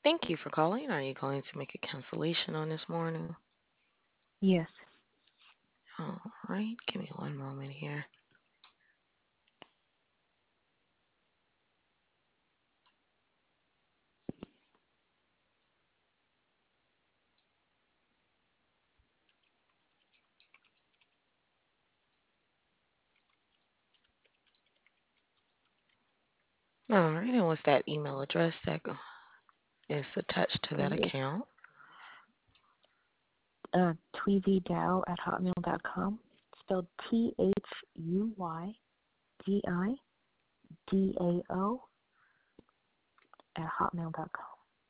Thank you for calling. Are you going to make a cancellation on this morning? Yes. All right, give me one moment here. All right, and what's that email address that is attached to that Okay, it's account? tweezydow@hotmail.com. Spelled THUYDIDAO at hotmail.com.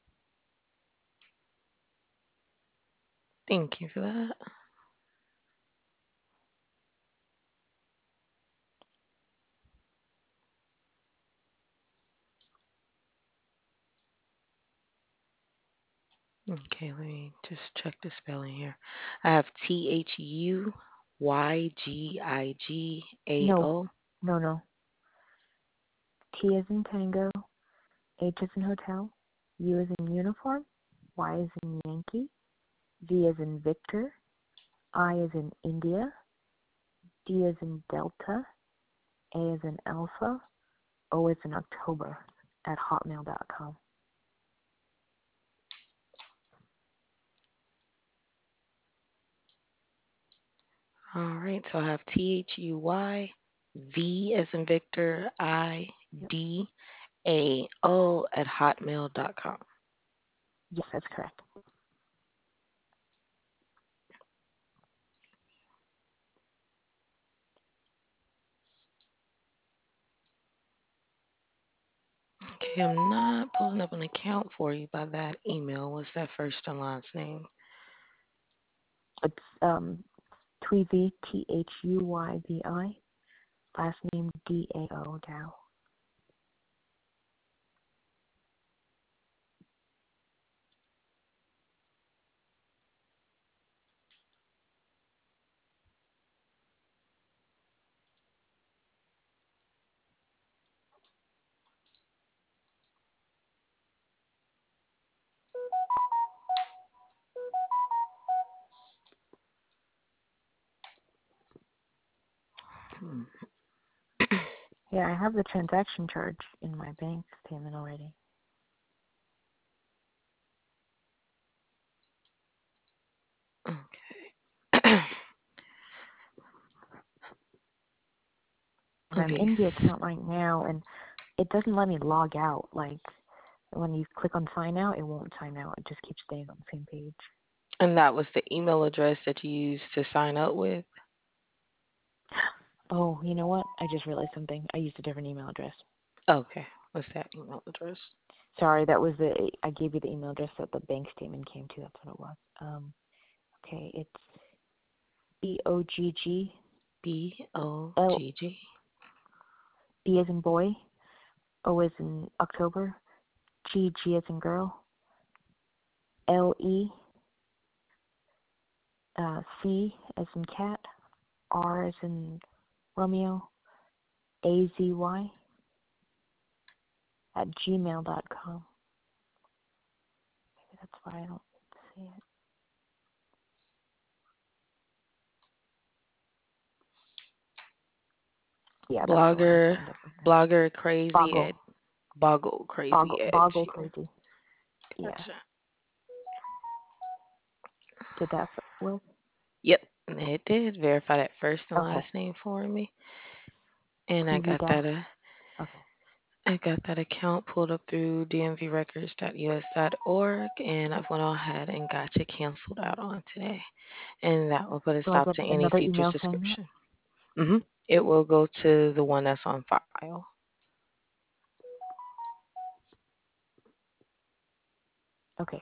Thank you for that. Okay, let me just check the spelling here. I have No, THUYGIGAO. no. T as in Tango, H as in Hotel, U as in Uniform, Y as in Yankee, V as in Victor, I as in India, D as in Delta, A as in Alpha, O as in October at hotmail.com. All right, so I have THUY, V as in Victor, Yep. IDAO at hotmail.com. Yes, that's correct. Okay, I'm not pulling up an account for you by that email. What's that first and last name? It's Tweezy, THUYVI, last name DAO, Dow. Hmm. Yeah, I have the transaction charge in my bank statement already. Okay. And I'm Okay. in the account right now, and it doesn't let me log out. Like, when you click on sign out, it won't sign out. It just keeps staying on the same page. And that was the email address that you used to sign up with? Oh, you know what? I just realized something. I used a different email address. Okay. What's that email address? Sorry, I gave you the email address that the bank statement came to. That's what it was. Okay, it's BOGG, L, BOGG. B as in boy, O as in October, G as in girl, LE, C as in cat, R as in Romeo, AZY at gmail.com. Maybe that's why I don't see it. Yeah, that's the one I Blogger signed up with now. blogger crazy Boggle. at boggle crazy at Boggle Gmail. crazy. Yeah. Gotcha. Did that work? Yep, it did. Verify that first and Okay. last name for me. And Tweezy Dow. Okay. I got that account pulled up through dmvrecords.us.org, and I've went ahead and got you canceled out on today. And that will put a So I stop get to any another future email saying that? subscription. It will go to the one that's on file. Okay.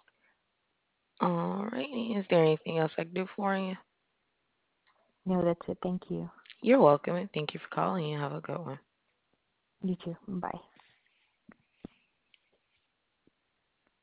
Alrighty. Is there anything else I can do for you? No, that's it. Thank you. You're welcome, and thank you for calling. You have a good one. You too. Bye.